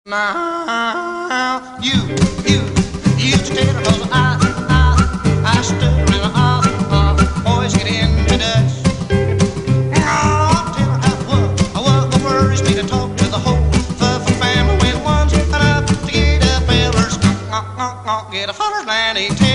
Now, you used to tell us I stood and always get into dust. I'll tell her what the worries me to talk to the whole family when one's up to get a feller's get a feller's 90.